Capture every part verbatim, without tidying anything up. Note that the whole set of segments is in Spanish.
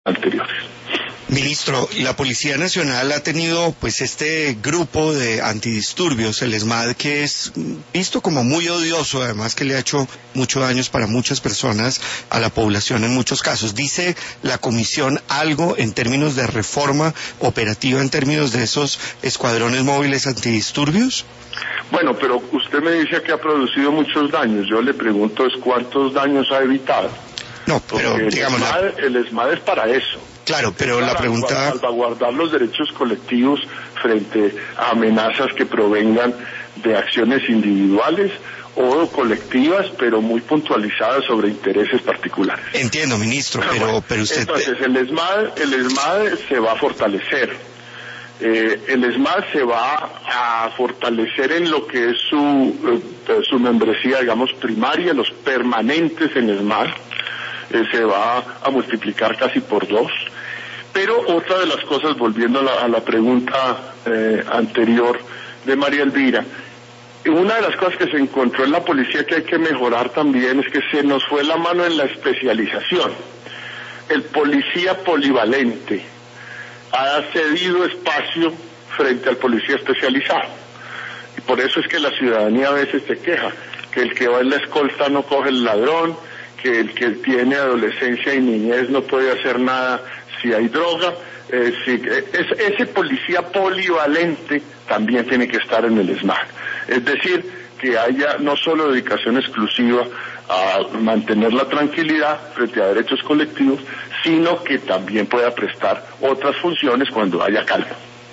anteriores. Ministro, la Policía Nacional ha tenido pues este grupo de antidisturbios, el ESMAD, que es visto como muy odioso, además que le ha hecho muchos daños para muchas personas, a la población en muchos casos. ¿Dice la Comisión algo en términos de reforma operativa, en términos de esos escuadrones móviles antidisturbios? Bueno, pero usted me dice que ha producido muchos daños. Yo le pregunto es cuántos daños ha evitado. No, pero Porque digamos... el ESMAD, el ESMAD es para eso. Claro, pero para la pregunta... salvaguardar los derechos colectivos frente a amenazas que provengan de acciones individuales o colectivas, pero muy puntualizadas sobre intereses particulares. Entiendo, ministro, pero, bueno, pero usted... Entonces, el ESMAD, el ESMAD se va a fortalecer. Eh, el ESMAD se va a fortalecer en lo que es su, eh, su membresía, digamos, primaria, los permanentes en ESMAD. Eh, se va a multiplicar casi por dos. Pero otra de las cosas, volviendo a la, a la pregunta eh, anterior de María Elvira, una de las cosas que se encontró en la policía que hay que mejorar también es que se nos fue la mano en la especialización. El policía polivalente ha cedido espacio frente al policía especializado. Y por eso es que la ciudadanía a veces se queja, que el que va en la escolta no coge el ladrón, que el que tiene adolescencia y niñez no puede hacer nada si hay droga. Eh, si, es, ese policía polivalente también tiene que estar en el ESMAD. Es decir, que haya no solo dedicación exclusiva a mantener la tranquilidad frente a derechos colectivos, sino que también pueda prestar otras funciones cuando haya calma.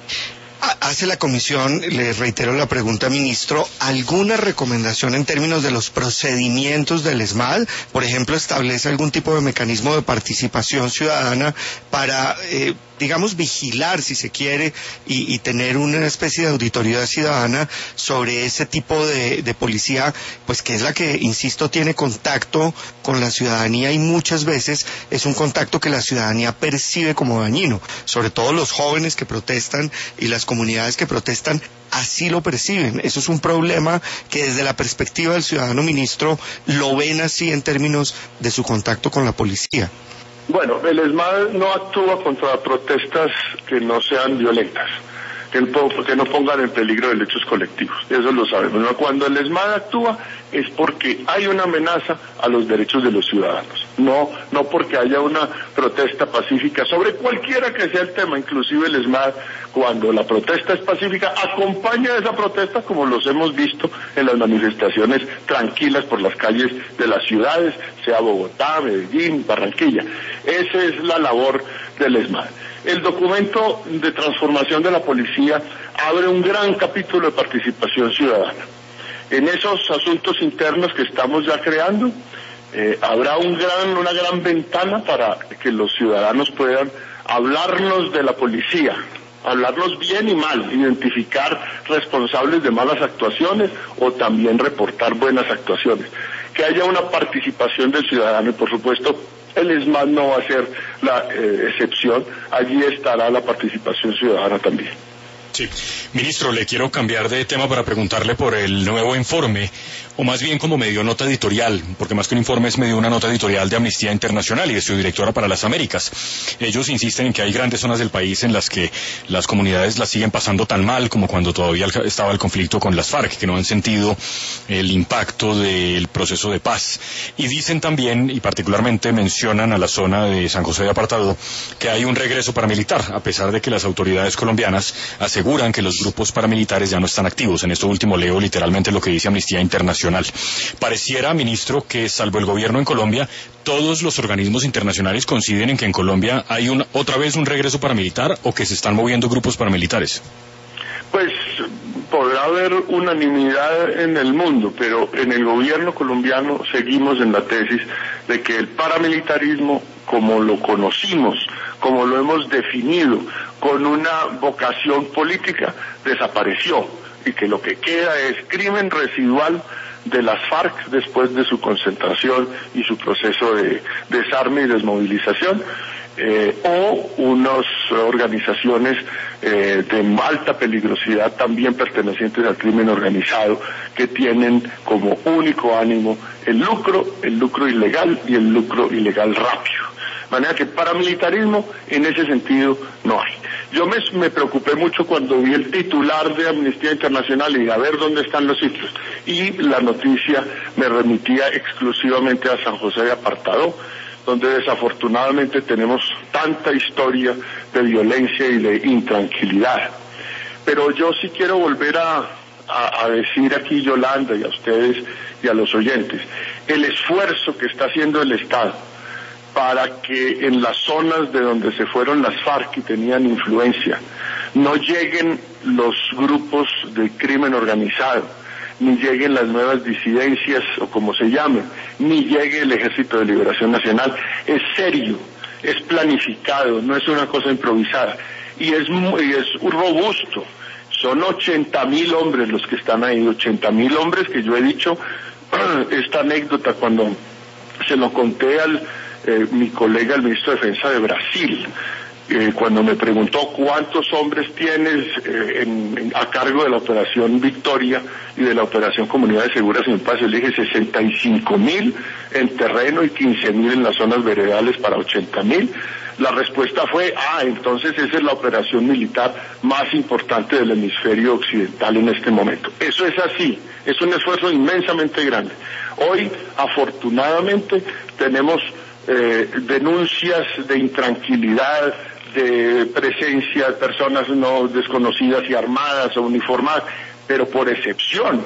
Hace la comisión, le reitero la pregunta, ministro, ¿alguna recomendación en términos de los procedimientos del ESMAD? Por ejemplo, ¿establece algún tipo de mecanismo de participación ciudadana para, eh, digamos, vigilar, si se quiere, y, y tener una especie de auditoría ciudadana sobre ese tipo de, de policía, pues que es la que, insisto, tiene contacto con la ciudadanía y muchas veces es un contacto que la ciudadanía percibe como dañino, sobre todo los jóvenes que protestan y las comunidades que protestan así lo perciben? Eso es un problema que desde la perspectiva del ciudadano, ministro, lo ven así en términos de su contacto con la policía. Bueno, el ESMAD no actúa contra protestas que no sean violentas, que no, que no pongan en peligro derechos colectivos, eso lo sabemos. Cuando el ESMAD actúa es porque hay una amenaza a los derechos de los ciudadanos, no, no porque haya una protesta pacífica sobre cualquiera que sea el tema. Inclusive el ESMAD, cuando la protesta es pacífica, acompaña esa protesta, como los hemos visto en las manifestaciones tranquilas por las calles de las ciudades, sea Bogotá, Medellín, Barranquilla. Esa es la labor del ESMAD. El documento de transformación de la policía abre un gran capítulo de participación ciudadana. En esos asuntos internos que estamos ya creando, eh, habrá un gran, una gran ventana para que los ciudadanos puedan hablarnos de la policía, hablarnos bien y mal, identificar responsables de malas actuaciones o también reportar buenas actuaciones. Que haya una participación del ciudadano y, por supuesto, el ESMAD no va a ser la eh, excepción, allí estará la participación ciudadana también. Sí. Ministro, le quiero cambiar de tema para preguntarle por el nuevo informe, o más bien como medio nota editorial, porque más que un informe es medio una nota editorial de Amnistía Internacional y de su directora para las Américas. Ellos insisten en que hay grandes zonas del país en las que las comunidades las siguen pasando tan mal como cuando todavía estaba el conflicto con las FARC, que no han sentido el impacto del proceso de paz. Y dicen también, y particularmente mencionan a la zona de San José de Apartado, que hay un regreso paramilitar, a pesar de que las autoridades colombianas aseguran que los grupos paramilitares ya no están activos. En esto último leo literalmente lo que dice Amnistía Internacional. Pareciera, ministro, que salvo el gobierno en Colombia, todos los organismos internacionales coinciden en que en Colombia hay un, otra vez un regreso paramilitar o que se están moviendo grupos paramilitares. Pues podrá haber unanimidad en el mundo, pero en el gobierno colombiano seguimos en la tesis de que el paramilitarismo, como lo conocimos, como lo hemos definido, con una vocación política, desapareció, y que lo que queda es crimen residual de las FARC después de su concentración y su proceso de desarme y desmovilización, eh, o unas organizaciones eh, de alta peligrosidad también pertenecientes al crimen organizado, que tienen como único ánimo el lucro, el lucro ilegal y el lucro ilegal rápido. De manera que paramilitarismo en ese sentido no hay. Yo me, me preocupé mucho cuando vi el titular de Amnistía Internacional y a ver dónde están los sitios. Y la noticia me remitía exclusivamente a San José de Apartadó, donde desafortunadamente tenemos tanta historia de violencia y de intranquilidad. Pero yo sí quiero volver a, a, a decir aquí, Yolanda, y a ustedes y a los oyentes, el esfuerzo que está haciendo el Estado para que en las zonas de donde se fueron las FARC y tenían influencia, no lleguen los grupos de crimen organizado, ni lleguen las nuevas disidencias, o como se llamen, ni llegue el Ejército de Liberación Nacional, es serio, es planificado, no es una cosa improvisada, y es, y es robusto. Son ochenta mil hombres los que están ahí, ochenta mil hombres que yo he dicho, esta anécdota cuando se lo conté al eh, mi colega, el ministro de Defensa de Brasil, eh, cuando me preguntó cuántos hombres tienes eh, en, en, a cargo de la Operación Victoria y de la Operación Comunidades Seguras en Paz, le dije sesenta y cinco mil en terreno y quince mil en las zonas veredales para ochenta mil. La respuesta fue, ah, entonces esa es la operación militar más importante del hemisferio occidental en este momento. Eso es así, es un esfuerzo inmensamente grande. Hoy, afortunadamente, tenemos eh, denuncias de intranquilidad, de presencia de personas no desconocidas y armadas o uniformadas, pero por excepción.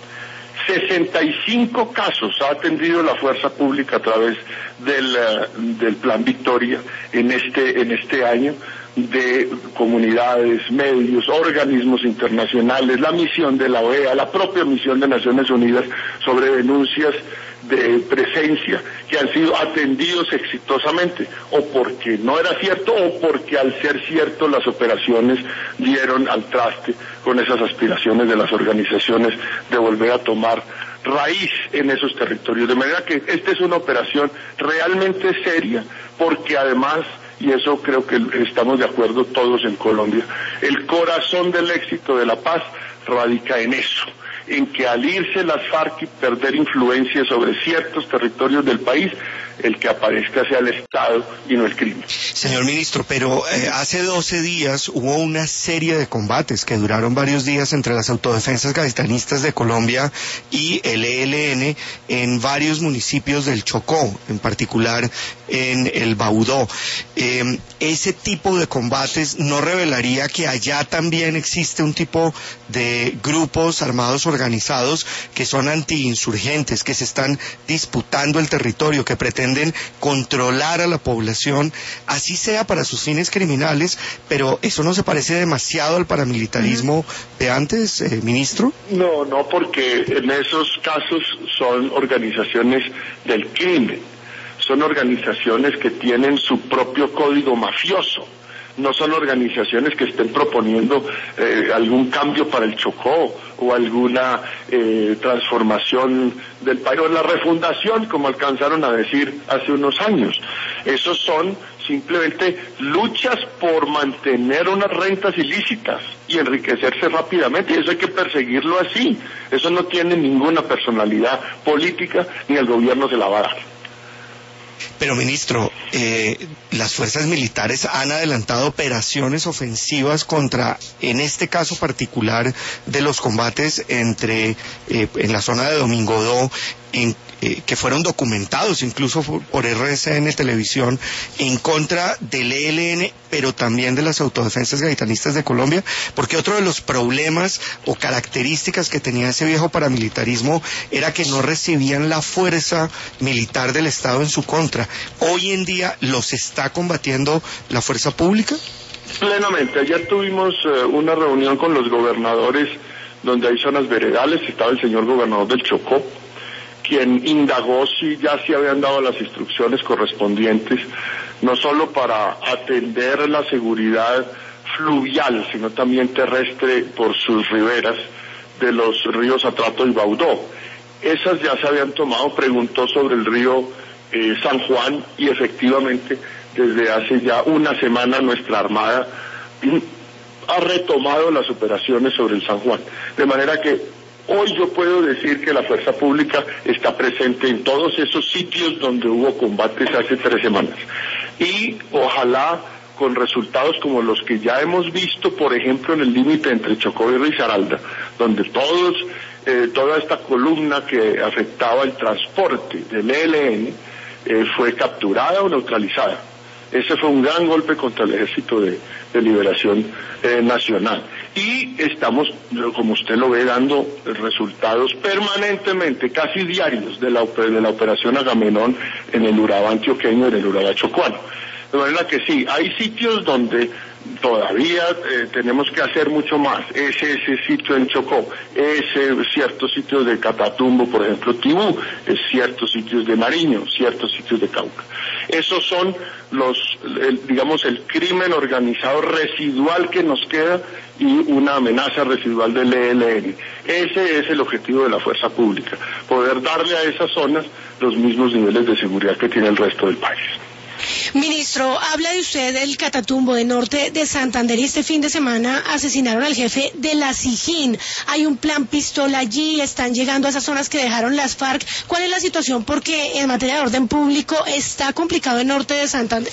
sesenta y cinco casos ha atendido la fuerza pública a través del, uh, del Plan Victoria en este, en este año, de comunidades, medios, organismos internacionales, la misión de la O E A, la propia misión de Naciones Unidas sobre denuncias de presencia que han sido atendidos exitosamente, o porque no era cierto o porque al ser cierto las operaciones dieron al traste con esas aspiraciones de las organizaciones de volver a tomar raíz en esos territorios. De manera que esta es una operación realmente seria, porque además, y eso creo que estamos de acuerdo todos en Colombia, el corazón del éxito de la paz radica en eso, en que al irse las FARC y perder influencia sobre ciertos territorios del país, el que aparezca sea el Estado y no el crimen. Señor ministro, pero eh, hace doce días hubo una serie de combates que duraron varios días entre las autodefensas gaitanistas de Colombia y el E L N en varios municipios del Chocó, en particular en el Baudó. Eh, ese tipo de combates no revelaría que allá también existe un tipo de grupos armados organizados que son antiinsurgentes, que se están disputando el territorio, que pretenden controlar a la población, así sea para sus fines criminales, pero ¿eso no se parece demasiado al paramilitarismo de antes, eh, ministro? No, no, porque en esos casos son organizaciones del crimen, son organizaciones que tienen su propio código mafioso. No son organizaciones que estén proponiendo eh, algún cambio para el Chocó o alguna eh, transformación del país, o la refundación, como alcanzaron a decir hace unos años. Esos son simplemente luchas por mantener unas rentas ilícitas y enriquecerse rápidamente, y eso hay que perseguirlo así. Eso no tiene ninguna personalidad política, ni el gobierno se la va a dar. Pero, ministro, eh, las fuerzas militares han adelantado operaciones ofensivas contra, en este caso particular, de los combates entre, eh, en la zona de Domingodó, en, eh, que fueron documentados incluso por, por R C N Televisión, en contra del E L N, pero también de las autodefensas gaitanistas de Colombia, porque otro de los problemas o características que tenía ese viejo paramilitarismo era que no recibían la fuerza militar del Estado en su contra. Hoy en día, ¿los está combatiendo la fuerza pública? Plenamente. Ayer tuvimos uh, una reunión con los gobernadores donde hay zonas veredales. Estaba el señor gobernador del Chocó, quien indagó si ya se habían dado las instrucciones correspondientes, no solo para atender la seguridad fluvial, sino también terrestre por sus riberas de los ríos Atrato y Baudó. Esas ya se habían tomado. Preguntó sobre el río eh, San Juan, y efectivamente desde hace ya una semana nuestra Armada ha retomado las operaciones sobre el San Juan, de manera que hoy yo puedo decir que la fuerza pública está presente en todos esos sitios donde hubo combates hace tres semanas. y ojalá con resultados como los que ya hemos visto, por ejemplo, en el límite entre Chocó y Risaralda, donde todos, eh, toda esta columna que afectaba el transporte del E L N eh, fue capturada o neutralizada. Ese fue un gran golpe contra el Ejército de, de Liberación eh, Nacional. Y estamos, como usted lo ve, dando resultados permanentemente, casi diarios, de la, de la operación Agamenón en el Urabá antioqueño y en el Urabá chocuano. De manera que sí, hay sitios donde todavía eh, tenemos que hacer mucho más. Ese, ese sitio en Chocó, ese ciertos sitios de Catatumbo, por ejemplo, Tibú, es ciertos sitios de Nariño, ciertos sitios de Cauca. Esos son los, el, digamos, el crimen organizado residual que nos queda y una amenaza residual del E L N. Ese es el objetivo de la fuerza pública, poder darle a esas zonas los mismos niveles de seguridad que tiene el resto del país. Ministro, habla de usted del Catatumbo de norte de Santander y este fin de semana asesinaron al jefe de la SIGIN. Hay un plan pistola allí, están llegando a esas zonas que dejaron las FARC. ¿Cuál es la situación? Porque en materia de orden público está complicado el norte de Santander.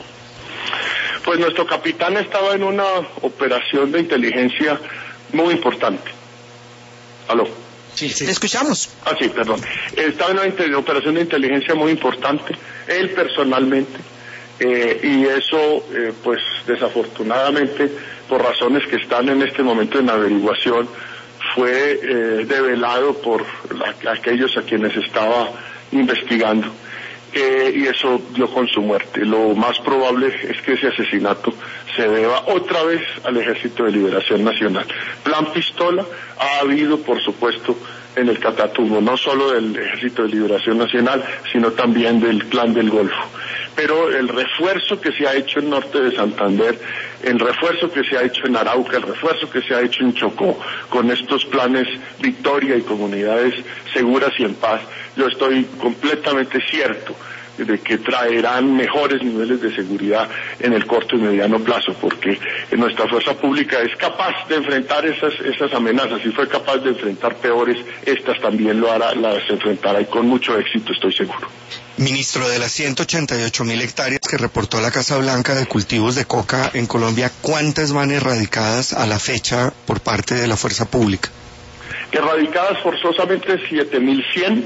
Pues nuestro capitán estaba en una operación de inteligencia muy importante. ¿Aló? Sí, sí. Le escuchamos. Ah, sí, perdón. Estaba en una operación de inteligencia muy importante, él personalmente, eh, y eso, eh, pues desafortunadamente, por razones que están en este momento en averiguación, fue eh, develado por la, aquellos a quienes estaba investigando. Eh, y eso dio con su muerte. Lo más probable es que ese asesinato se deba otra vez al Ejército de Liberación Nacional. Plan pistola ha habido, por supuesto, en el Catatumbo, no solo del Ejército de Liberación Nacional, sino también del Clan del Golfo. Pero el refuerzo que se ha hecho en norte de Santander, el refuerzo que se ha hecho en Arauca, el refuerzo que se ha hecho en Chocó, con estos planes Victoria y comunidades seguras y en paz, yo estoy completamente cierto de que traerán mejores niveles de seguridad en el corto y mediano plazo, porque nuestra fuerza pública es capaz de enfrentar esas esas amenazas, y fue capaz de enfrentar peores, estas también lo hará, las enfrentará y con mucho éxito, estoy seguro. Ministro, de las ciento ochenta y ocho mil hectáreas que reportó la Casa Blanca de cultivos de coca en Colombia, ¿cuántas van erradicadas a la fecha por parte de la fuerza pública? Erradicadas forzosamente siete mil cien,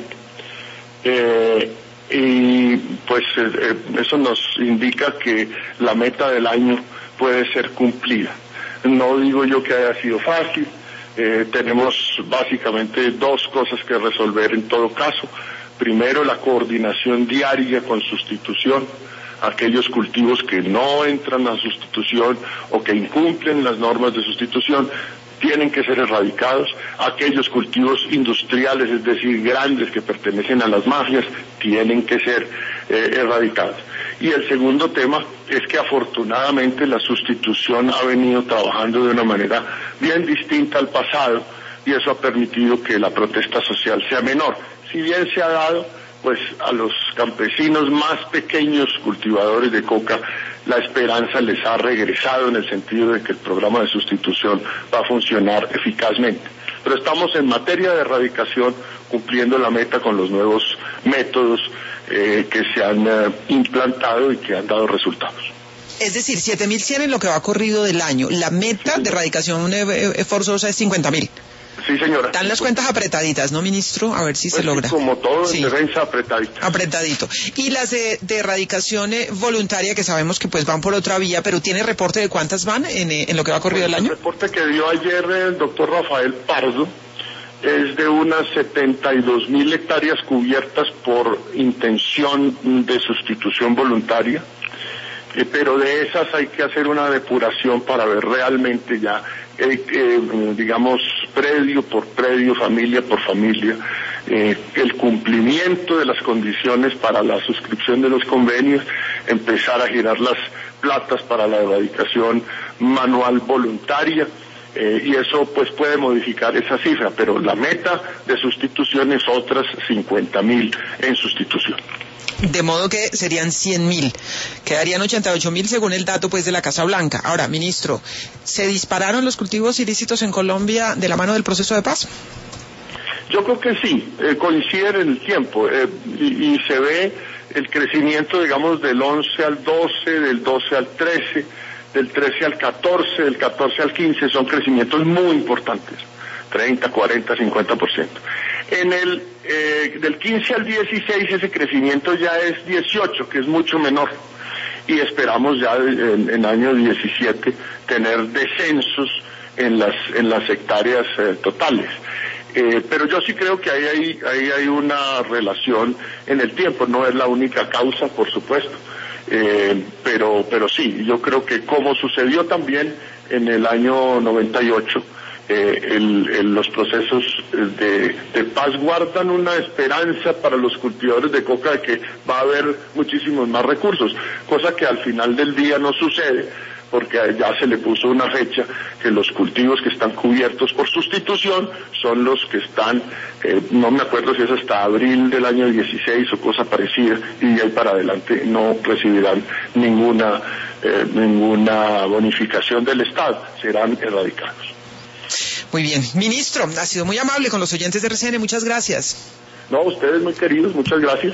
eh, y pues eh, eso nos indica que la meta del año puede ser cumplida. No digo yo que haya sido fácil, eh, tenemos básicamente dos cosas que resolver en todo caso. Primero, la coordinación diaria con sustitución. Aquellos cultivos que no entran a sustitución o que incumplen las normas de sustitución tienen que ser erradicados. Aquellos cultivos industriales, es decir, grandes, que pertenecen a las mafias, tienen que ser eh, erradicados. Y el segundo tema es que afortunadamente la sustitución ha venido trabajando de una manera bien distinta al pasado, y eso ha permitido que la protesta social sea menor. Si bien se ha dado, pues a los campesinos más pequeños cultivadores de coca, la esperanza les ha regresado en el sentido de que el programa de sustitución va a funcionar eficazmente. Pero estamos en materia de erradicación cumpliendo la meta con los nuevos métodos eh, que se han eh, implantado y que han dado resultados. Es decir, siete mil cien en lo que va corrido del año. La meta de erradicación eh, forzosa es cincuenta mil. Sí, señora. Están las cuentas apretaditas, ¿no, ministro? A ver si pues se logra. Como todo, sí. En defensa apretadita. Apretadito. Y las de, de erradicación eh, voluntaria, que sabemos que pues van por otra vía, pero ¿tiene reporte de cuántas van en, eh, en lo que va corrido pues el año? El reporte que dio ayer el doctor Rafael Pardo es de unas setenta y dos mil hectáreas cubiertas por intención de sustitución voluntaria. Eh, pero de esas hay que hacer una depuración para ver realmente ya, eh, eh, digamos, predio por predio, familia por familia, eh, el cumplimiento de las condiciones para la suscripción de los convenios, empezar a girar las platas para la erradicación manual voluntaria, eh, y eso pues puede modificar esa cifra, pero la meta de sustitución es otras cincuenta mil en sustitución. De modo que serían cien mil, quedarían ochenta y ocho mil según el dato pues de la Casa Blanca. Ahora, ministro, ¿se dispararon los cultivos ilícitos en Colombia de la mano del proceso de paz? Yo creo que sí, eh, coinciden en el tiempo, eh, y, y se ve el crecimiento, digamos, del once al doce, del doce al trece, del trece al catorce, del catorce al quince, son crecimientos muy importantes, treinta, cuarenta, cincuenta por ciento. En el, eh, del quince al dieciséis ese crecimiento ya es dieciocho, que es mucho menor, y esperamos ya en, en año diecisiete tener descensos en las, en las hectáreas eh, totales. Eh, pero yo sí creo que ahí hay, ahí hay una relación en el tiempo, no es la única causa, por supuesto, eh, pero, pero sí, yo creo que como sucedió también en el año noventa y ocho, eh, el, el, los procesos de, de paz guardan una esperanza para los cultivadores de coca de que va a haber muchísimos más recursos, cosa que al final del día no sucede, porque ya se le puso una fecha que los cultivos que están cubiertos por sustitución son los que están, eh, no me acuerdo si es hasta abril del año dieciséis o cosa parecida, y de ahí para adelante no recibirán ninguna, eh, ninguna bonificación del Estado, serán erradicados. Muy bien. Ministro, ha sido muy amable con los oyentes de R C N, muchas gracias. No, ustedes muy queridos, muchas gracias.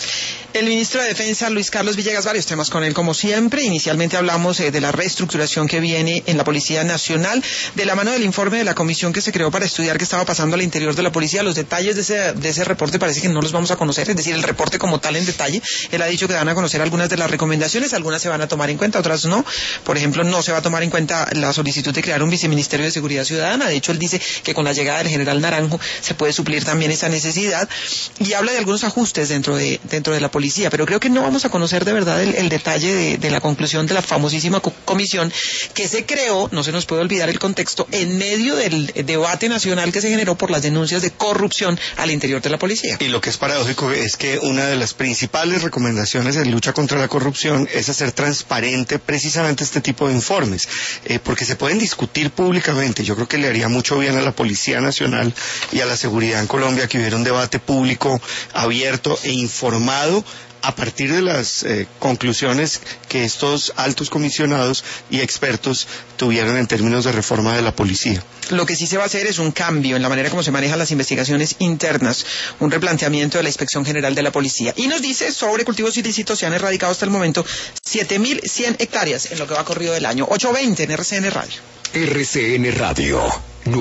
El ministro de Defensa, Luis Carlos Villegas, varios temas con él como siempre. Inicialmente hablamos eh, de la reestructuración que viene en la Policía Nacional, de la mano del informe de la comisión que se creó para estudiar qué estaba pasando al interior de la policía. Los detalles de ese, de ese reporte parece que no los vamos a conocer, es decir, el reporte como tal en detalle. Él ha dicho que van a conocer algunas de las recomendaciones, algunas se van a tomar en cuenta, otras no. Por ejemplo, no se va a tomar en cuenta la solicitud de crear un viceministerio de Seguridad Ciudadana. De hecho, él dice que con la llegada del general Naranjo se puede suplir también esa necesidad, y habla de algunos ajustes dentro de, dentro de la policía. Pero creo que no vamos a conocer de verdad el, el detalle de, de la conclusión de la famosísima co comisión que se creó, no se nos puede olvidar el contexto, en medio del debate nacional que se generó por las denuncias de corrupción al interior de la policía. Y lo que es paradójico es que una de las principales recomendaciones de lucha contra la corrupción es hacer transparente precisamente este tipo de informes, eh, porque se pueden discutir públicamente. Yo creo que le haría mucho bien a la Policía Nacional y a la seguridad en Colombia que hubiera un debate público abierto e informado a partir de las eh, conclusiones que estos altos comisionados y expertos tuvieron en términos de reforma de la policía. Lo que sí se va a hacer es un cambio en la manera como se manejan las investigaciones internas, un replanteamiento de la Inspección General de la Policía. Y nos dice sobre cultivos ilícitos, se han erradicado hasta el momento siete mil cien hectáreas en lo que va corrido del año. ocho veinte en R C N Radio. R C N Radio.